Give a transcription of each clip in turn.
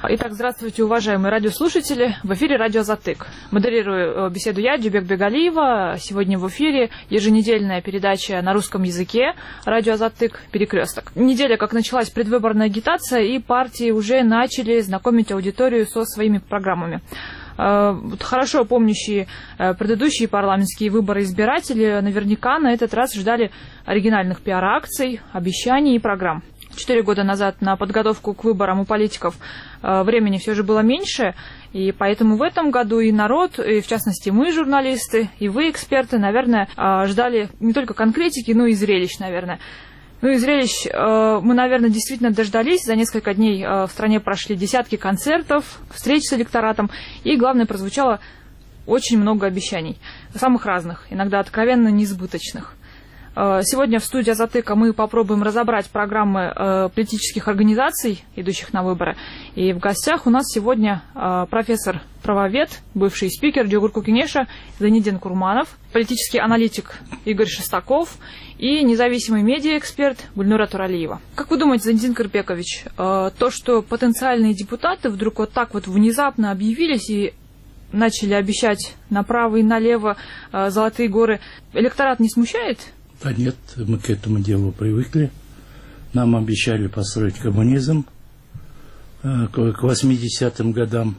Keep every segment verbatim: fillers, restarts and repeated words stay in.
Итак, здравствуйте, уважаемые радиослушатели. В эфире радио «Азаттык». Модерирую беседу я, Дюбек Бегалиева. Сегодня в эфире еженедельная передача на русском языке «Радио Азаттык. Перекресток». Неделя, как началась предвыборная агитация, и партии уже начали знакомить аудиторию со своими программами. Хорошо помнящие предыдущие парламентские выборы избиратели наверняка на этот раз ждали оригинальных пиар-акций, обещаний и программ. Четыре года назад на подготовку к выборам у политиков времени все же было меньше, и поэтому в этом году и народ, и в частности мы, журналисты, и вы, эксперты, наверное, ждали не только конкретики, но и зрелищ, наверное. Ну и зрелищ мы, наверное, действительно дождались. За несколько дней в стране прошли десятки концертов, встреч с электоратом, и, главное, прозвучало очень много обещаний, самых разных, иногда откровенно несбыточных. Сегодня в студии «Азаттыка» мы попробуем разобрать программы э, политических организаций, идущих на выборы. И в гостях у нас сегодня э, профессор-правовед, бывший спикер Джугурку Кенеша Зайниддин Курманов, политический аналитик Игорь Шестаков и независимый медиаэксперт Гульнура Туралиева. Как вы думаете, Зайниддин Кырпекович, э, то, что потенциальные депутаты вдруг вот так вот внезапно объявились и начали обещать направо и налево э, золотые горы, электорат не смущает? Да нет, мы к этому делу привыкли. Нам обещали построить коммунизм к восьмидесятым годам.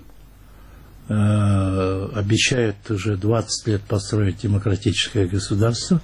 Обещают уже двадцать лет построить демократическое государство.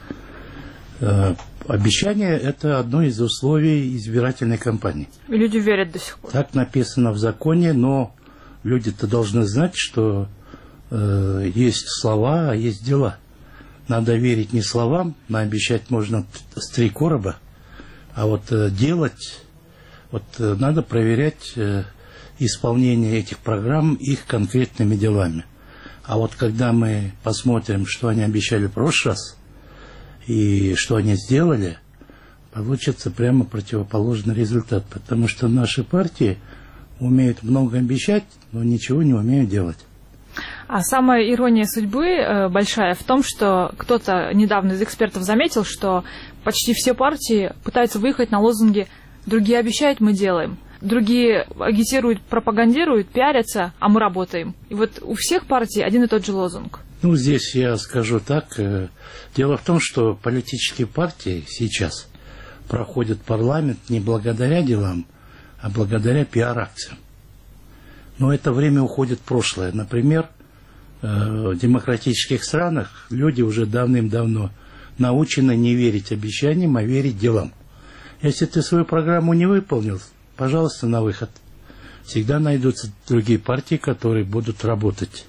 Обещание – это одно из условий избирательной кампании. И люди верят до сих пор. Так написано в законе, но люди-то должны знать, что есть слова, а есть дела. Надо верить не словам, но обещать можно с три короба, а вот э, делать, вот э, надо проверять э, исполнение этих программ их конкретными делами. А вот когда мы посмотрим, что они обещали в прошлый раз и что они сделали, получится прямо противоположный результат, потому что наши партии умеют много обещать, но ничего не умеют делать. А самая ирония судьбы э, большая в том, что кто-то недавно из экспертов заметил, что почти все партии пытаются выехать на лозунги «другие обещают, мы делаем», другие агитируют, пропагандируют, пиарятся, а мы работаем. И вот у всех партий один и тот же лозунг. Ну, здесь я скажу так. Э, дело в том, что политические партии сейчас проходят парламент не благодаря делам, а благодаря пиар-акциям. Но это время уходит в прошлое. Например, в демократических странах люди уже давным-давно научены не верить обещаниям, а верить делам. Если ты свою программу не выполнил, пожалуйста, на выход. Всегда найдутся другие партии, которые будут работать.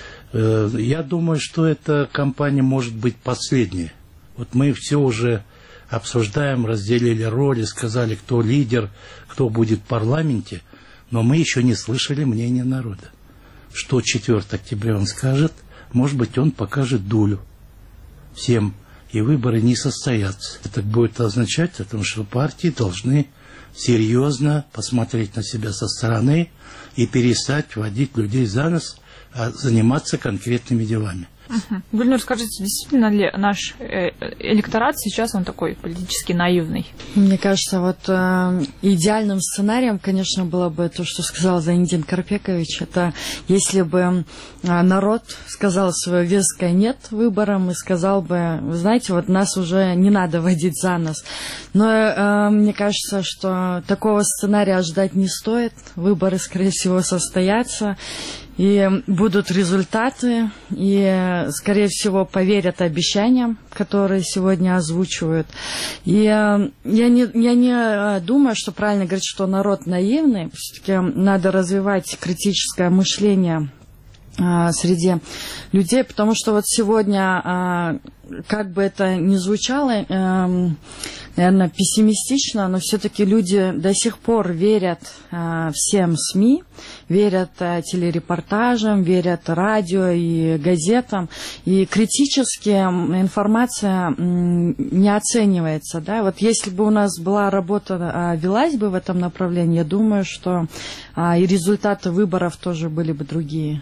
Я думаю, что эта кампания может быть последняя. Вот мы все уже обсуждаем, разделили роли, сказали, кто лидер, кто будет в парламенте. Но мы еще не слышали мнения народа. Что четвёртого октября он скажет, может быть, он покажет дулю всем, и выборы не состоятся. Это будет означать, что партии должны серьезно посмотреть на себя со стороны и перестать водить людей за нос, а заниматься конкретными делами. Угу. Гульнур, скажите, действительно ли наш электорат сейчас он такой политически наивный? Мне кажется, вот э, идеальным сценарием, конечно, было бы то, что сказал Зайниддин Кырпекович. Это если бы э, народ сказал свое веское «нет» выборам и сказал бы, вы знаете, вот нас уже не надо водить за нос. Но э, мне кажется, что такого сценария ждать не стоит. Выборы, скорее всего, состоятся. И будут результаты, и, скорее всего, поверят обещаниям, которые сегодня озвучивают. И я не, я не думаю, что правильно говорить, что народ наивный. Все-таки надо развивать критическое мышление а, среди людей, потому что вот сегодня, а, как бы это ни звучало, а, наверное, пессимистично, но все-таки люди до сих пор верят а, всем СМИ, верят а, телерепортажам, верят радио и газетам, и критически информация м, не оценивается. Да? Вот если бы у нас была работа, а, велась бы в этом направлении, я думаю, что а, и результаты выборов тоже были бы другие.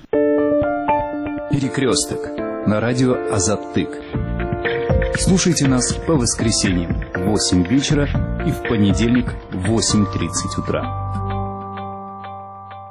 Перекресток на радио Азаттык. Слушайте нас по воскресеньям в восемь вечера и в понедельник в восемь тридцать утра.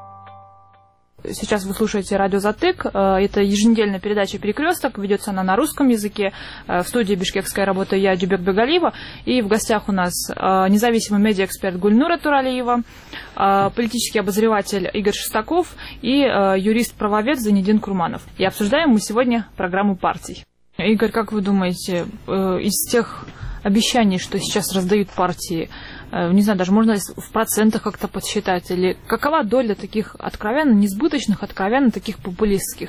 Сейчас вы слушаете радио «Затык». Это еженедельная передача «Перекресток». Ведется она на русском языке. В студии бишкекская работаю я, Дюбек Бегалиева. И в гостях у нас независимый медиаэксперт Гульнура Туралиева, политический обозреватель Игорь Шестаков и юрист-правовед Зайнидин Курманов. И обсуждаем мы сегодня программу партий. Игорь, как вы думаете, из тех обещаний, что сейчас раздают партии, не знаю, даже можно в процентах как-то подсчитать, или какова доля таких откровенно несбыточных, откровенно таких популистских?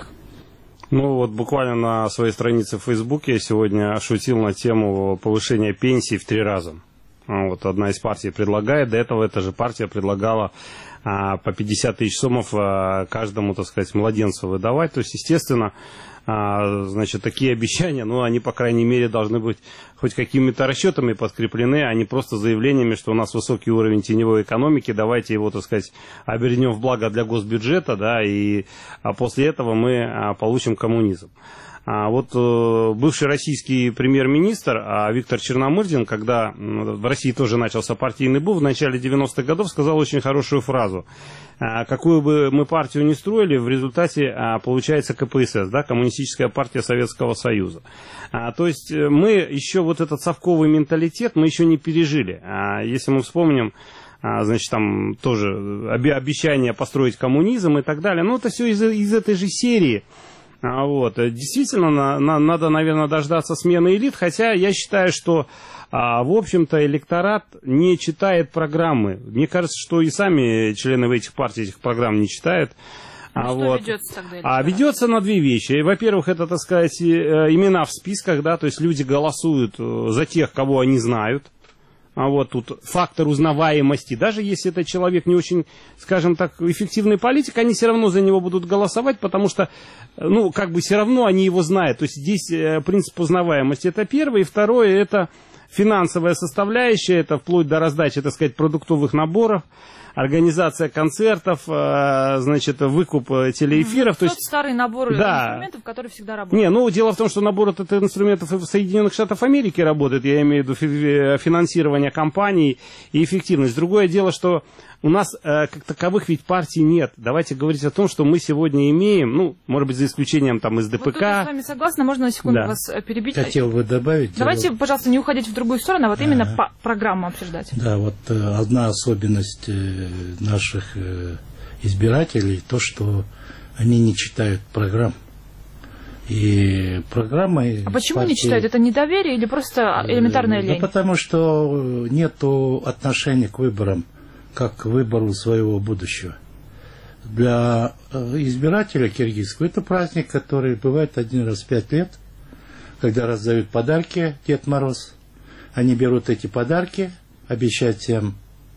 Ну вот буквально на своей странице в Фейсбуке я сегодня шутил на тему повышения пенсий в три раза. Вот одна из партий предлагает, до этого эта же партия предлагала а, по пятьдесят тысяч сомов а, каждому, так сказать, младенцу выдавать. То есть, естественно, а, значит, такие обещания, ну, они, по крайней мере, должны быть хоть какими-то расчетами подкреплены, а не просто заявлениями, что у нас высокий уровень теневой экономики, давайте его, так сказать, обернем в благо для госбюджета, да, и а после этого мы а, получим коммунизм. А вот э, бывший российский премьер-министр а, Виктор Черномырдин, когда в России тоже начался партийный бум, в начале девяностых годов сказал очень хорошую фразу. А, какую бы мы партию ни строили, в результате а, получается ка пэ эс эс, да, Коммунистическая партия Советского Союза. А, то есть мы еще вот этот совковый менталитет мы еще не пережили. А, если мы вспомним, а, значит, там тоже обещание построить коммунизм и так далее, ну это все из, из этой же серии. А вот. Действительно, на, на, надо, наверное, дождаться смены элит, хотя я считаю, что, а, в общем-то, электорат не читает программы. Мне кажется, что и сами члены этих партий этих программ не читают. А, а, что вот. ведется тогда электорат? А ведется на две вещи. Во-первых, это, так сказать, имена в списках, да, то есть люди голосуют за тех, кого они знают. А вот тут фактор узнаваемости. Даже если этот человек не очень, скажем так, эффективный политик, они все равно за него будут голосовать, потому что, ну, как бы все равно они его знают. То есть здесь принцип узнаваемости это первое. И второе, это финансовая составляющая, это вплоть до раздачи, так сказать, продуктовых наборов, организация концертов, значит, выкуп телеэфиров. Mm-hmm. То есть старый набор да. инструментов, которые всегда работают. Не, ну, дело в том, что набор этот инструментов в Соединенных Штатах Америки работает, я имею в виду финансирование компаний и эффективность. Другое дело, что у нас э, как таковых ведь партий нет. Давайте говорить о том, что мы сегодня имеем, ну, может быть, за исключением там из ДПК. Вот я с вами согласна, можно на секунду да. вас перебить? Хотел бы добавить. Давайте, вот, пожалуйста, не уходить в другую сторону, а вот именно а, по программу обсуждать. Да, вот э, одна особенность э, наших э, избирателей, то, что они не читают программ. И программы... А почему партии, не читают? Это недоверие или просто элементарная лень? Да потому что нету отношения к выборам, как к выбору своего будущего. Для избирателя киргизского это праздник, который бывает один раз в пять лет, когда раздают подарки Дед Мороз. Они берут эти подарки, обещают всем,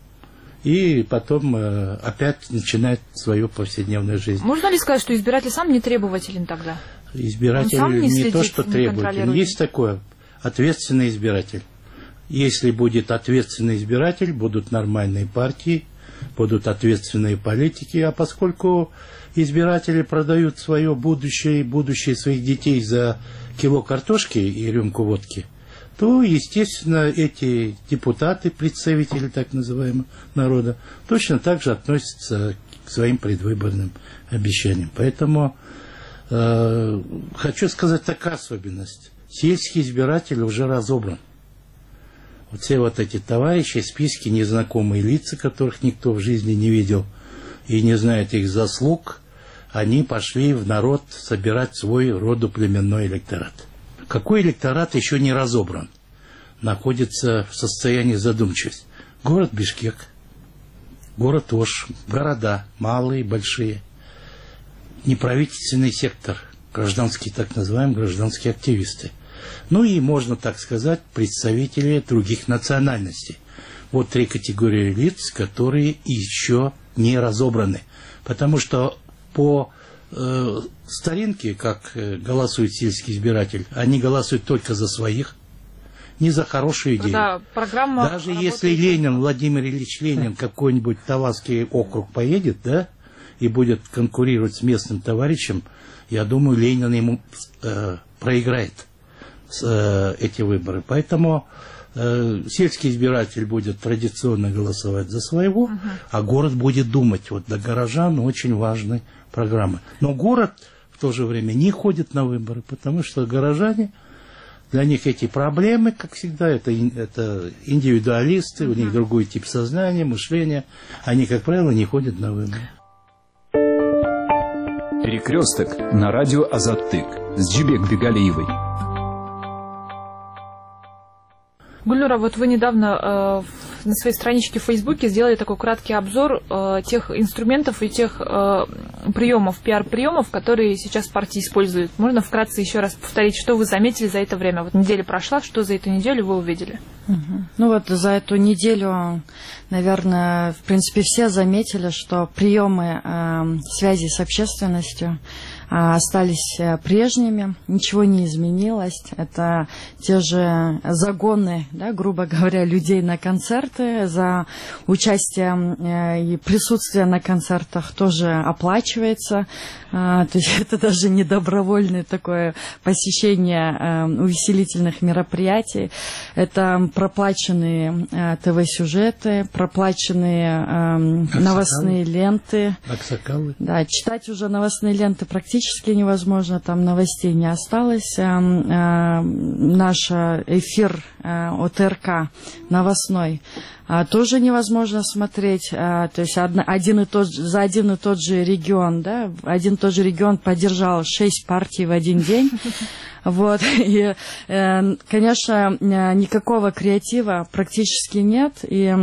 и потом э, опять начинают свою повседневную жизнь. Можно ли сказать, что избиратель сам не требователен тогда? Избиратель не, не то, что требователен. Есть такое, ответственный избиратель. Если будет ответственный избиратель, будут нормальные партии, будут ответственные политики. А поскольку избиратели продают свое будущее и будущее своих детей за кило картошки и рюмку водки, то, естественно, эти депутаты, представители так называемого народа, точно так же относятся к своим предвыборным обещаниям. Поэтому э, хочу сказать такая особенность. Сельский избиратель уже разобран. Вот все вот эти товарищи, списки, незнакомые лица, которых никто в жизни не видел и не знает их заслуг, они пошли в народ собирать свой родоплеменной электорат. Какой электорат еще не разобран? Находится в состоянии задумчивости. Город Бишкек, город Ош, города, малые, большие, неправительственный сектор, гражданские, так называемые, гражданские активисты. Ну и, можно так сказать, представители других национальностей. Вот три категории лиц, которые еще не разобраны. Потому что по э, старинке, как э, голосует сельский избиратель, они голосуют только за своих, не за хорошую идею. Да, программа Даже работает. если Ленин, Владимир Ильич Ленин, какой-нибудь Тавасский округ поедет, да, и будет конкурировать с местным товарищем, я думаю, Ленин ему э, проиграет с, э, эти выборы. Поэтому э, сельский избиратель будет традиционно голосовать за своего, uh-huh. а город будет думать. Вот для горожан очень важная программа. Но город в то же время не ходит на выборы, потому что горожане, для них эти проблемы, как всегда, это, это индивидуалисты, uh-huh. у них другой тип сознания, мышления. Они, как правило, не ходят на выборы. Перекресток на радио Азаттык с Джибек Бегалиевой. Гульнура, вот вы недавно э, на своей страничке в Фейсбуке сделали такой краткий обзор э, тех инструментов и тех э, приемов, пиар-приемов, которые сейчас партии используют. Можно вкратце еще раз повторить, что вы заметили за это время? Вот неделя прошла, что за эту неделю вы увидели? Угу. Ну вот за эту неделю, наверное, в принципе все заметили, что приемы э, связи с общественностью остались прежними, ничего не изменилось. Это те же загоны, да, грубо говоря, людей на концерты, за участие и присутствие на концертах тоже оплачивается. То есть это даже не добровольное такое посещение увеселительных мероприятий. Это проплаченные ТВ-сюжеты, проплаченные Аксакалы. новостные ленты. Аксакалы. Да, читать уже новостные ленты практически невозможно, там новостей не осталось. Наш эфир ОТРК новостной тоже невозможно смотреть. То есть один и тот, за один и тот же регион, да, один и тот же регион поддержал шесть партий в один день. Вот. И, конечно, никакого креатива практически нет. И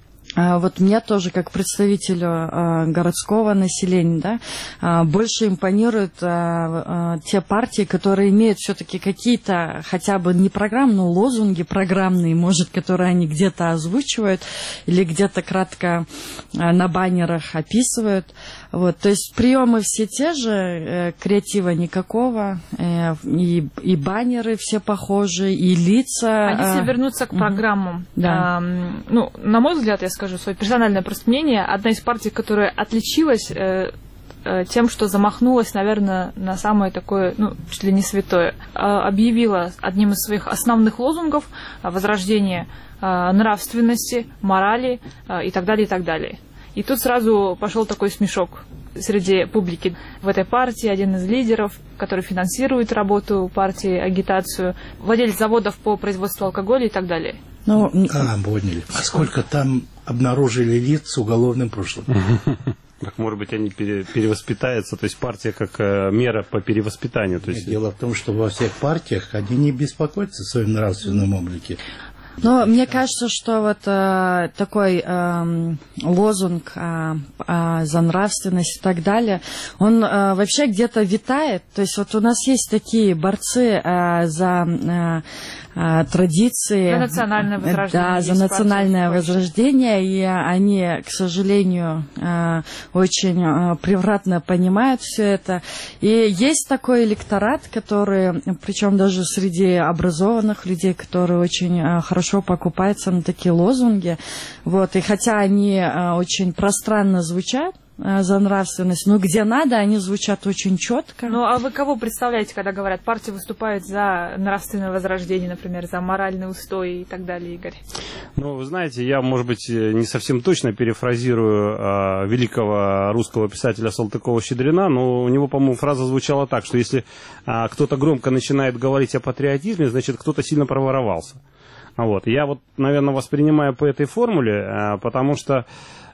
вот мне тоже, как представителю э, городского населения, да, э, больше импонируют э, э, те партии, которые имеют все-таки какие-то, хотя бы не программы, но лозунги программные, может, которые они где-то озвучивают или где-то кратко э, на баннерах описывают. Вот. То есть приемы все те же, э, креатива никакого, э, и, и баннеры все похожи, и лица. А если вернуться к программам, угу. да. э, ну, на мой взгляд, я скажу свое персональное просто мнение, одна из партий, которая отличилась э, э, тем, что замахнулась, наверное, на самое такое, ну, чуть ли не святое, э, объявила одним из своих основных лозунгов э, возрождение э, нравственности, морали э, и так далее, и так далее. И тут сразу пошел такой смешок среди публики. В этой партии один из лидеров, который финансирует работу партии, агитацию, владелец заводов по производству алкоголя и так далее. Ну, а, поняли. А сколько там обнаружили лиц с уголовным прошлым? Так, может быть, они пере, перевоспитаются, то есть партия как э, мера по перевоспитанию. То есть... Дело в том, что во всех партиях они не беспокоятся о своем нравственном облике. Но мне кажется, что вот э, такой э, лозунг э, э, за нравственность и так далее, он э, вообще где-то витает. То есть вот у нас есть такие борцы э, за э, э, традиции. За национальное возрождение. Да, за национальное возрождение. И они, к сожалению, э, очень э, превратно понимают все это. И есть такой электорат, который, причем даже среди образованных людей, которые очень э, хорошо покупаются на такие лозунги. Вот. И хотя они а, очень пространно звучат а, за нравственность, но где надо, они звучат очень четко. Ну, а вы кого представляете, когда говорят, партия выступает за нравственное возрождение, например, за моральный устой и так далее, Игорь? Ну, вы знаете, я, может быть, не совсем точно перефразирую а, великого русского писателя Салтыкова-Щедрина, но у него, по-моему, фраза звучала так, что если а, кто-то громко начинает говорить о патриотизме, значит, кто-то сильно проворовался. Вот. Я вот, наверное, воспринимаю по этой формуле, потому что,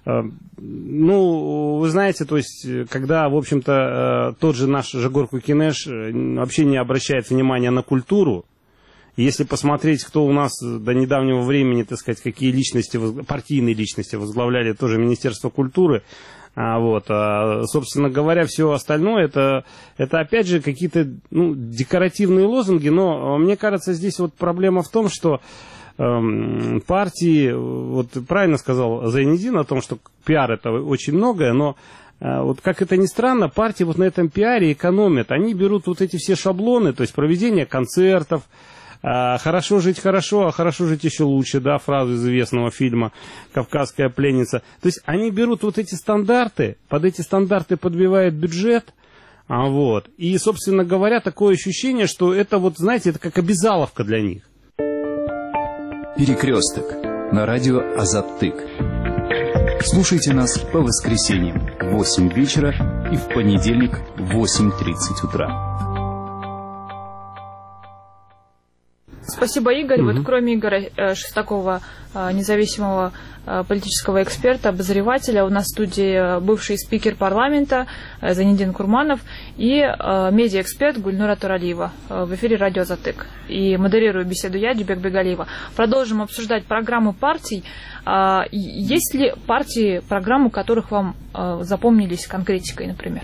ну, вы знаете, то есть, когда, в общем-то, тот же наш Жагор Кукинеш вообще не обращает внимания на культуру, если посмотреть, кто у нас до недавнего времени, так сказать, какие личности, партийные личности возглавляли тоже Министерство культуры, А, вот, а, собственно говоря, все остальное это, это опять же какие-то ну, декоративные лозунги, но мне кажется, здесь вот проблема в том, что эм, партии, вот правильно сказал Зайнидин о том, что пиар это очень многое, но э, вот как это ни странно, партии вот на этом пиаре экономят, они берут вот эти все шаблоны, то есть проведение концертов, «Хорошо жить хорошо, а хорошо жить еще лучше», да, фразу известного фильма «Кавказская пленница». То есть они берут вот эти стандарты, под эти стандарты подбивают бюджет, а вот, и, собственно говоря, такое ощущение, что это вот, знаете, это как обязаловка для них. Перекресток на радио Азаттык. Слушайте нас по воскресеньям в восемь вечера и в понедельник в восемь тридцать утра. Спасибо, Игорь. Mm-hmm. Вот кроме Игоря Шестакова, независимого политического эксперта, обозревателя, у нас в студии бывший спикер парламента Зайнидин Курманов и медиаэксперт Гульнура Туралиева в эфире радио Азаттык. И модерирую беседу я, Дюбек Бегалиева. Продолжим обсуждать программу партий. Есть ли партии, программу которых вам запомнились конкретикой, например?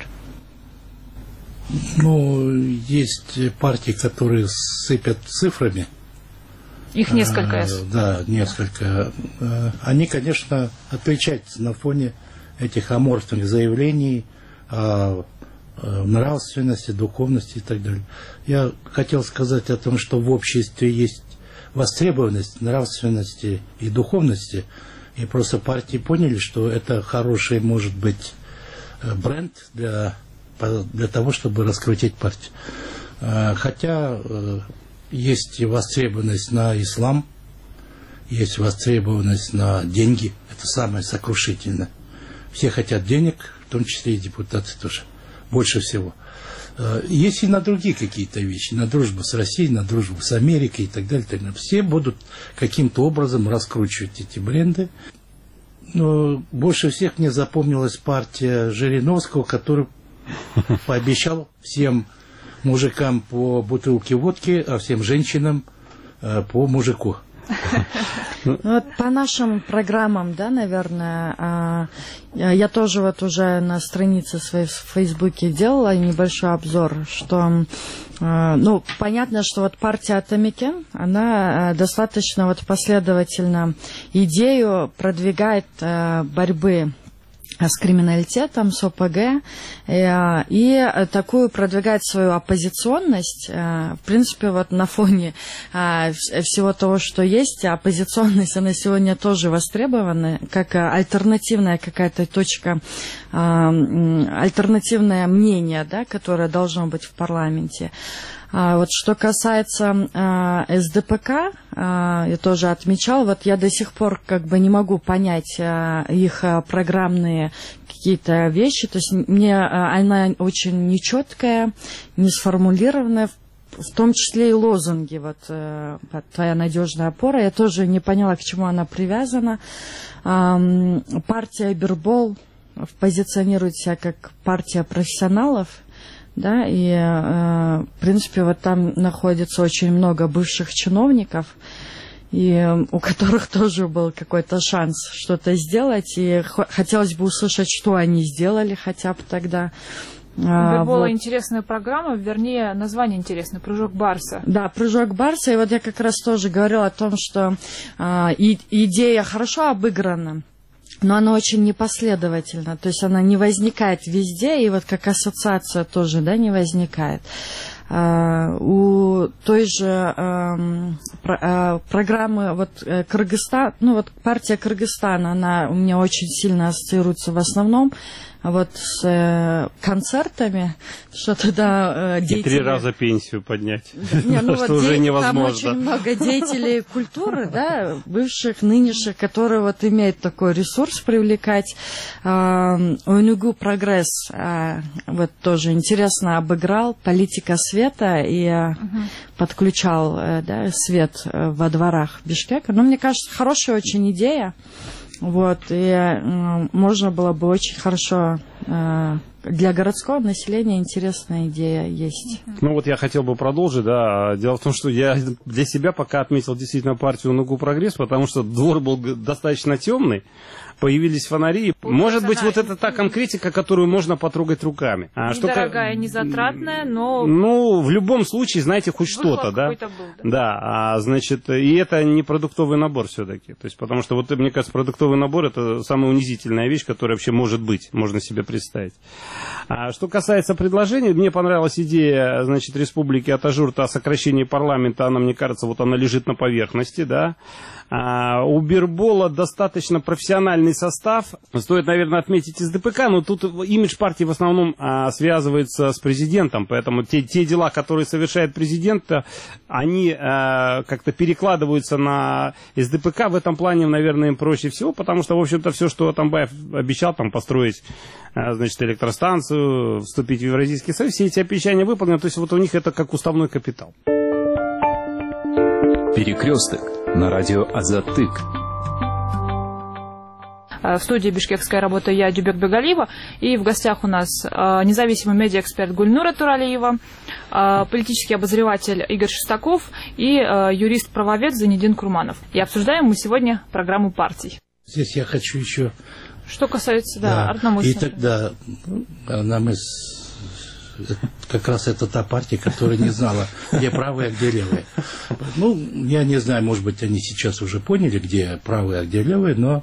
Ну, есть партии, которые сыпят цифрами. Их несколько. А, да, несколько. Они, конечно, отличаются на фоне этих аморфных заявлений о нравственности, духовности и так далее. Я хотел сказать о том, что в обществе есть востребованность нравственности и духовности, и просто партии поняли, что это хороший, может быть, бренд для, для того, чтобы раскрутить партию. Хотя есть востребованность на ислам, есть востребованность на деньги. Это самое сокрушительное. Все хотят денег, в том числе и депутаты тоже. Больше всего. Есть и на другие какие-то вещи. На дружбу с Россией, на дружбу с Америкой и так далее. Так далее. Все будут каким-то образом раскручивать эти бренды. Но больше всех мне запомнилась партия Жириновского, который пообещал всем мужикам по бутылке водки, а всем женщинам э, по мужику. Вот по нашим программам, да, наверное, я тоже вот уже на странице своей в Фейсбуке делала небольшой обзор, что, ну, понятно, что вот партия Атамекен, она достаточно вот последовательно идею продвигает борьбы с криминалитетом, с ОПГ, и, и такую продвигает свою оппозиционность. В принципе, вот на фоне всего того, что есть, оппозиционность, она сегодня тоже востребована, как альтернативная какая-то точка, альтернативное мнение, да, которое должно быть в парламенте. А вот что касается а, эс дэ пэ ка, а, я тоже отмечал, вот я до сих пор как бы не могу понять а, их а, программные какие-то вещи, то есть мне а, она очень нечеткая, не сформулированная, в том числе и лозунги, вот а, твоя надежная опора, я тоже не поняла, к чему она привязана. А, партия Бирбол позиционирует себя как партия профессионалов. Да, и, э, в принципе, вот там находится очень много бывших чиновников, и э, у которых тоже был какой-то шанс что-то сделать, и х- хотелось бы услышать, что они сделали хотя бы тогда. Это была вот. интересная программа, вернее, название интересное, «Прыжок Барса». Да, «Прыжок Барса», и вот я как раз тоже говорила о том, что э, и, идея хорошо обыграна, но она очень непоследовательна, то есть она не возникает везде, и вот как ассоциация тоже, да, не возникает. Uh, у той же uh, про, uh, программы вот uh, Кыргызстан, ну вот партия Кыргызстана, она у меня очень сильно ассоциируется в основном вот с uh, концертами, что тогда uh, деятели... И три раза пенсию поднять, Не, ну что вот уже де... невозможно. Там очень много деятелей культуры, да, бывших, нынешних, которые вот имеют такой ресурс привлекать. ОНУГУ «Прогресс» uh, вот тоже интересно обыграл, политика света и uh, подключал uh, да, свет uh, во дворах Бишкека. Но мне кажется, хорошая очень идея. Вот, и э, можно было бы очень хорошо э, для городского населения интересная идея есть. Ну вот я хотел бы продолжить, да. Дело в том, что я для себя пока отметил действительно партию ОНУГУ «Прогресс», потому что двор был достаточно темный. Появились фонари. Может быть, вот это та конкретика, которую можно потрогать руками. А недорогая, что... незатратная, но... Ну, в любом случае, знаете, хоть что-то, да? Был, да? Да, а, значит, и это не продуктовый набор все-таки. То есть, потому что, вот, мне кажется, продуктовый набор — это самая унизительная вещь, которая вообще может быть, можно себе представить. А что касается предложений, мне понравилась идея, значит, Республики Атажурта о сокращении парламента, она, мне кажется, вот она лежит на поверхности, да. А у Бирбола достаточно профессиональный состав. Стоит, наверное, отметить из ДПК, но тут имидж партии в основном а, связывается с президентом, поэтому те, те дела, которые совершает президент, они а, как-то перекладываются на эс дэ пэ ка. В этом плане, наверное, им проще всего, потому что, в общем-то, все, что Атамбаев обещал, там, построить, а, значит, электростанцию, вступить в Евразийский союз, все эти обещания выполнены, то есть вот у них это как уставной капитал. Перекресток на радио Азаттык. В студии «Бишкекская работа» я, Дюбек Бегалиева, и в гостях у нас независимый медиаэксперт Гульнура Туралиева, политический обозреватель Игорь Шестаков и юрист-правовед Зайнидин Курманов. И обсуждаем мы сегодня программу партий. Здесь я хочу еще... Что касается, да, да. Артнамыслия. И тогда нам из... как раз это та партия, которая не знала, где правые, а где левые. Ну, я не знаю, может быть, они сейчас уже поняли, где правые, а где левые, но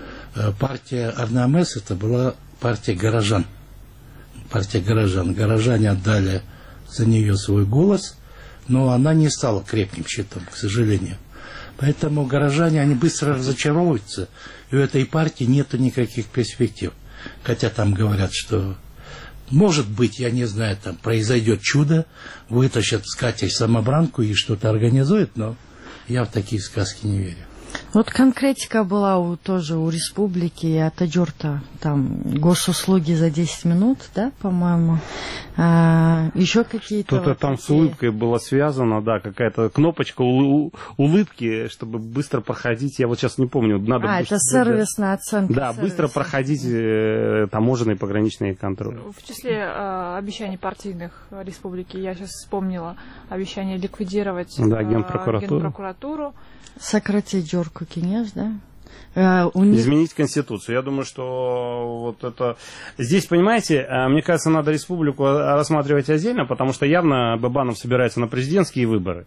партия Арнамес это была партия горожан. Партия горожан. Горожане отдали за нее свой голос, но она не стала крепким щитом, к сожалению. Поэтому горожане, они быстро разочаровываются, и у этой партии нету никаких перспектив. Хотя там говорят, что может быть, я не знаю, там произойдет чудо, вытащат с Катей самобранку и что-то организуют, но я в такие сказки не верю. Вот конкретика была у, тоже у Республики и Атажурта, там госуслуги за десять минут, да, по-моему, а, еще какие-то... Что-то вот там такие... с улыбкой было связано, да, какая-то кнопочка у- улыбки, чтобы быстро проходить, я вот сейчас не помню. Надо а, это сервисная оценка. Да, сервиса. быстро проходить э, таможенные пограничные контроль. В числе э, обещаний партийных республики я сейчас вспомнила обещание ликвидировать Да, э, Генпрокуратуру. Генпрокуратуру. Сократить Джорку Кинеш, да? Uh, у них... Изменить Конституцию. Я думаю, что вот это... Здесь, понимаете, мне кажется, надо республику рассматривать отдельно, потому что явно Бабанов собирается на президентские выборы.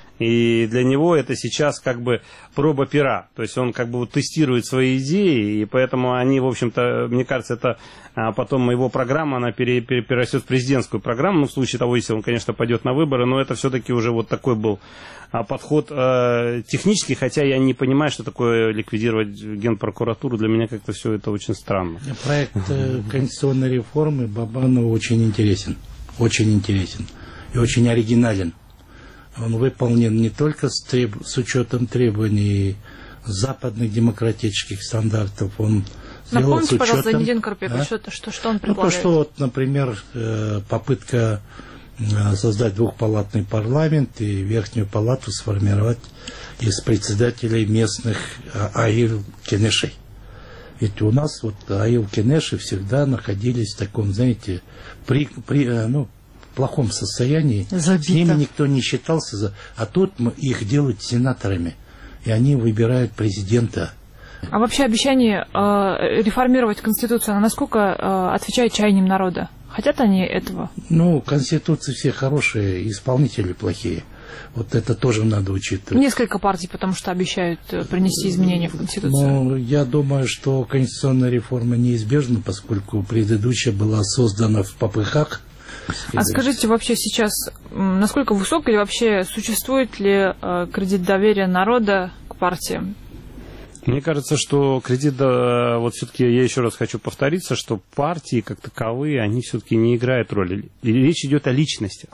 И для него это сейчас как бы проба пера. То есть он как бы вот тестирует свои идеи, и поэтому они, в общем-то, мне кажется, это а потом его программа, она пере, пере, перерастет в президентскую программу, ну, в случае того, если он, конечно, пойдет на выборы, но это все-таки уже вот такой был а, подход а, технический, хотя я не понимаю, что такое ликвидировать Генпрокуратуру, для меня как-то все это очень странно. Проект э, конституционной реформы Бабанову очень интересен, очень интересен и очень оригинален. Он выполнен не только с, треб... с учетом требований западных демократических стандартов, он сделал с Напомните, учетом... пожалуйста, Зайнидин Карпек, да? что, что, что он Ну, предлагает? то, что, вот, например, попытка создать двухпалатный парламент и верхнюю палату сформировать из председателей местных аил-кенешей. Ведь у нас вот аил-кенеши всегда находились в таком, знаете, при, при, ну, плохом состоянии. Забито. С ними никто не считался. А тут их делают сенаторами. И они выбирают президента. А вообще обещание э, реформировать Конституцию, она насколько э, отвечает чаяниям народа? Хотят они этого? Ну, Конституции все хорошие, исполнители плохие. Вот это тоже надо учитывать. Несколько партий, потому что обещают принести изменения в Конституцию. Ну, я думаю, что конституционная реформа неизбежна, поскольку предыдущая была создана в попыхах. А скажите, вообще сейчас, насколько высок или вообще существует ли э, кредит доверия народа к партиям? Мне кажется, что кредит, вот все-таки я еще раз хочу повториться, что партии как таковые, они все-таки не играют роли. Речь идет о личностях.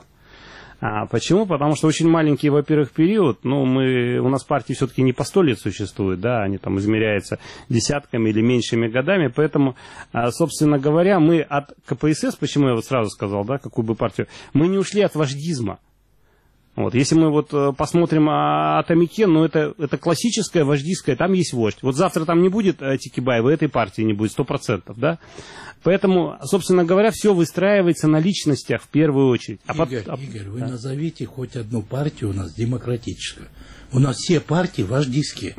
А почему? Потому что очень маленький, во-первых, период, ну, мы, у нас партии все-таки не по сто лет существуют, да, они там измеряются десятками или меньшими годами, поэтому, собственно говоря, мы от ка пэ эс эс, почему я вот сразу сказал, да, какую бы партию, мы не ушли от вождизма. Вот, если мы вот посмотрим о Томике, ну, это, это классическое вождистское, там есть вождь. Вот завтра там не будет Тикибаева, этой партии не будет, сто процентов, да. Поэтому, собственно говоря, все выстраивается на личностях в первую очередь. А Игорь, под... Игорь, вы да. назовите хоть одну партию у нас демократическую. У нас все партии вождистские.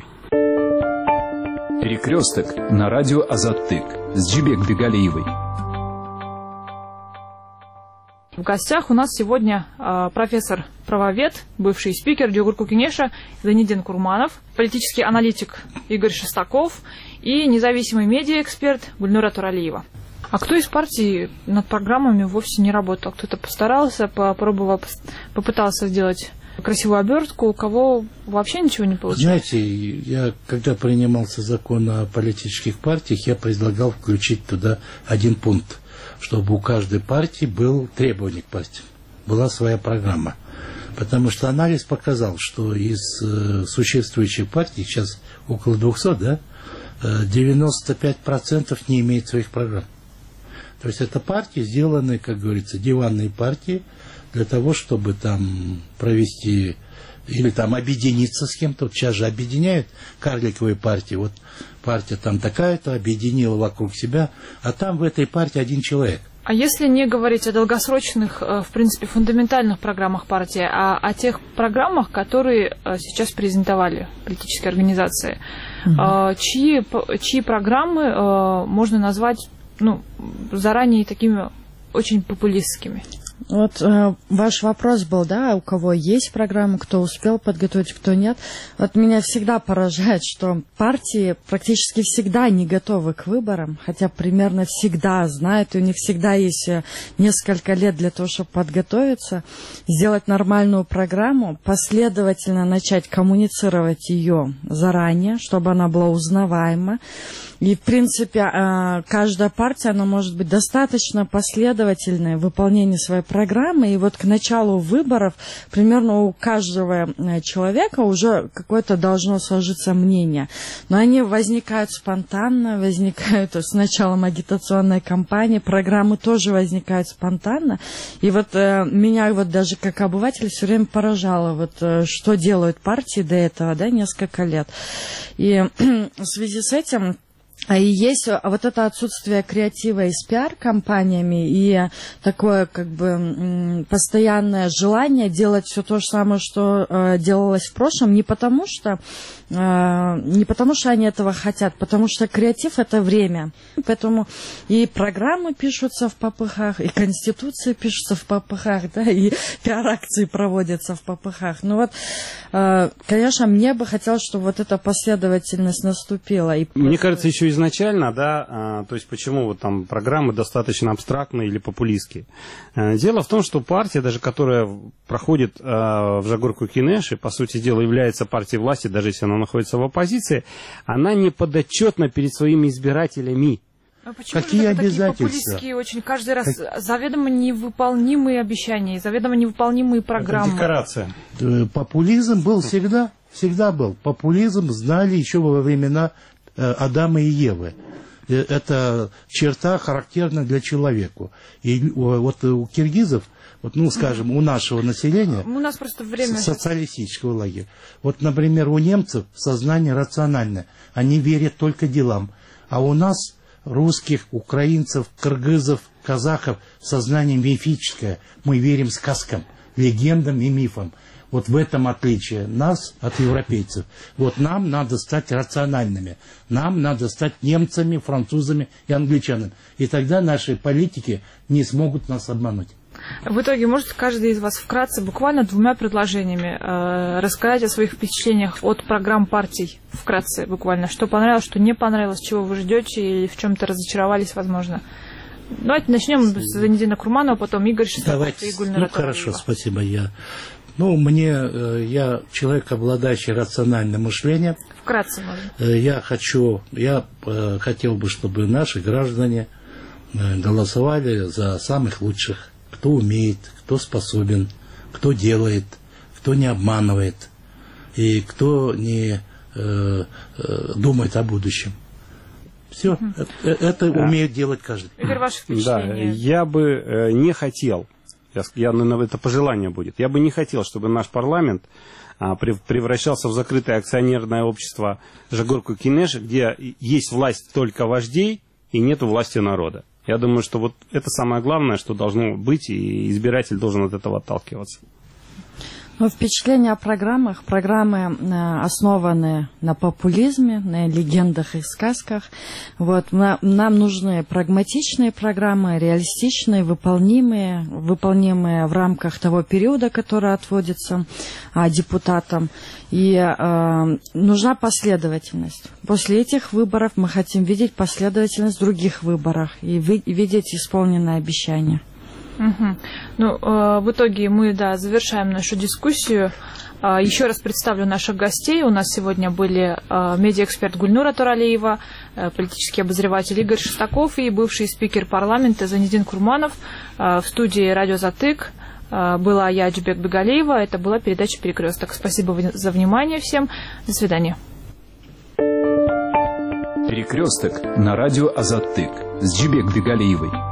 Перекресток на радио Азаттык с Джибек Бегалиевой. В гостях у нас сегодня э, профессор-правовед, бывший спикер Джугурку Кинеша Зайнидин Курманов, политический аналитик Игорь Шестаков и независимый медиаэксперт Гульнура Туралиева. А кто из партий над программами вовсе не работал? Кто-то постарался, попробовал, попытался сделать красивую обертку, у кого вообще ничего не получилось? Знаете, я, когда принимался закон о политических партиях, я предлагал включить туда один пункт, чтобы у каждой партии был требование к партии, была своя программа. Потому что анализ показал, что из э, существующих партий, сейчас около двухсот, да, э, девяносто пять процентов не имеют своих программ. То есть это партии, сделанные, как говорится, диванные партии, для того, чтобы там провести или там объединиться с кем-то. Вот сейчас же объединяют карликовые партии. Вот партия там такая-то объединила вокруг себя, а там в этой партии один человек. А если не говорить о долгосрочных, в принципе, фундаментальных программах партии, а о тех программах, которые сейчас презентовали политические организации, mm-hmm. чьи, чьи программы можно назвать, ну, заранее такими очень популистскими? Вот э, ваш вопрос был, да, у кого есть программа, кто успел подготовить, кто нет. Вот меня всегда поражает, что партии практически всегда не готовы к выборам, хотя примерно всегда знают, и у них всегда есть несколько лет для того, чтобы подготовиться, сделать нормальную программу, последовательно начать коммуницировать ее заранее, чтобы она была узнаваема. И, в принципе, э, каждая партия, она может быть достаточно последовательной в выполнении своей программы, и вот к началу выборов примерно у каждого человека уже какое-то должно сложиться мнение. Но они возникают спонтанно, возникают с началом агитационной кампании, программы тоже возникают спонтанно. И вот э, меня вот даже как обыватель все время поражало, вот, э, что делают партии до этого, да, несколько лет. И в связи с этим... И есть вот это отсутствие креатива и с пиар-компаниями, и такое как бы постоянное желание делать все то же самое, что э, делалось в прошлом, не потому что э, не потому что они этого хотят, потому что креатив — это время. Поэтому и программы пишутся в попыхах, и конституции пишутся в попыхах, да, и пиар-акции проводятся в попыхах. Ну вот, э, конечно, мне бы хотелось, чтобы вот эта последовательность наступила. И мне кажется, еще и изначально, да, а, то есть почему вот там программы достаточно абстрактные или популистские. А, дело в том, что партия, даже которая проходит а, в Жагорку-Кинеш и, по сути дела, является партией власти, даже если она находится в оппозиции, она не подотчетна перед своими избирателями. А почему Какие же обязательства? Такие популистские очень каждый раз как... заведомо невыполнимые обещания, заведомо невыполнимые программы? Это декорация. Популизм был всегда, всегда был. Популизм знали еще во времена Адама и Евы. Это черта характерна для человека. И вот у киргизов, вот, ну, скажем, у нашего населения, у нас просто время социалистического лагеря, вот, например, у немцев сознание рациональное. Они верят только делам. А у нас, русских, украинцев, кыргызов, казахов, сознание мифическое. Мы верим сказкам, легендам и мифам. Вот в этом отличие нас от европейцев. Вот нам надо стать рациональными. Нам надо стать немцами, французами и англичанами. И тогда наши политики не смогут нас обмануть. В итоге, может каждый из вас вкратце, буквально двумя предложениями, э, рассказать о своих впечатлениях от программ партий? Вкратце, буквально. Что понравилось, что не понравилось, чего вы ждете или в чем-то разочаровались, возможно. Давайте начнем с Занидина Курманова, потом Игорь Шестаков и Гульнара. Ну, хорошо, спасибо. Я... Ну, мне, я человек, обладающий рациональным мышлением. Вкратце, можно. Я хочу, я хотел бы, чтобы наши граждане голосовали за самых лучших, кто умеет, кто способен, кто делает, кто не обманывает и кто не э, думает о будущем. Все, mm-hmm. это, это а. умеет делать каждый. Игорь, ваше впечатление? Да, я бы не хотел. Я, я, наверное, это пожелание будет. Я бы не хотел, чтобы наш парламент а, превращался в закрытое акционерное общество Жагорку-Кинеш, где есть власть только вождей и нет власти народа. Я думаю, что вот это самое главное, что должно быть, и избиратель должен от этого отталкиваться. Ну, впечатления о программах. Программы э, основаны на популизме, на легендах и сказках. Вот. На, нам нужны прагматичные программы, реалистичные, выполнимые, выполнимые в рамках того периода, который отводится э, депутатам. И э, нужна последовательность. После этих выборов мы хотим видеть последовательность в других выборах и ви- видеть исполненные обещания. Угу. Ну, э, в итоге мы, да, завершаем нашу дискуссию. Э, еще раз представлю наших гостей. У нас сегодня были э, медиаэксперт Гульнура Туралиева, э, политический обозреватель Игорь Шестаков и бывший спикер парламента Зайнидин Курманов. Э, в студии «Радио Затык» э, была я, Джубек Бегалиева. Это была передача «Перекресток». Спасибо за внимание всем. До свидания. «Перекресток» на радио Азаттык с Джубек Бегалиевой.